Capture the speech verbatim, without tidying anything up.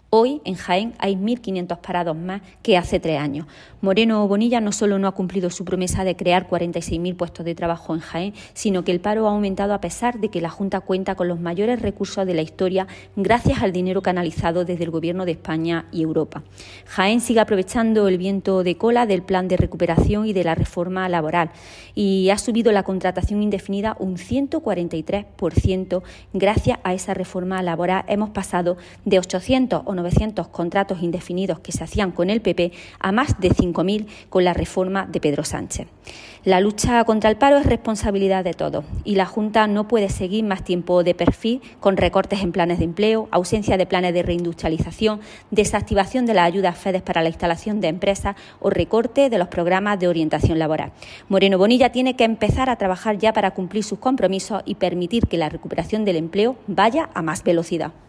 Hoy, en Jaén, hay mil quinientos parados más que hace tres años. Moreno Bonilla no solo no ha cumplido su promesa de crear cuarenta y seis mil puestos de trabajo en Jaén, sino que el paro ha aumentado a pesar de que la Junta cuenta con los mayores recursos de la historia gracias al dinero canalizado desde el Gobierno de España y Europa. Jaén sigue aprovechando el viento de cola del plan de recuperación y de la reforma laboral y ha subido la contratación indefinida un ciento cuarenta y tres por ciento. Gracias a esa reforma laboral hemos pasado de ochocientos o novecientos contratos indefinidos que se hacían con el P P a más de cinco mil con la reforma de Pedro Sánchez. La lucha contra el paro es responsabilidad de todos y la Junta no puede seguir más tiempo de perfil con recortes en planes de empleo, ausencia de planes de reindustrialización, desactivación de las ayudas FEDER para la instalación de empresas o recorte de los programas de orientación laboral. Moreno Bonilla tiene que empezar a trabajar ya para cumplir sus compromisos y permitir que la recuperación del empleo vaya a más velocidad.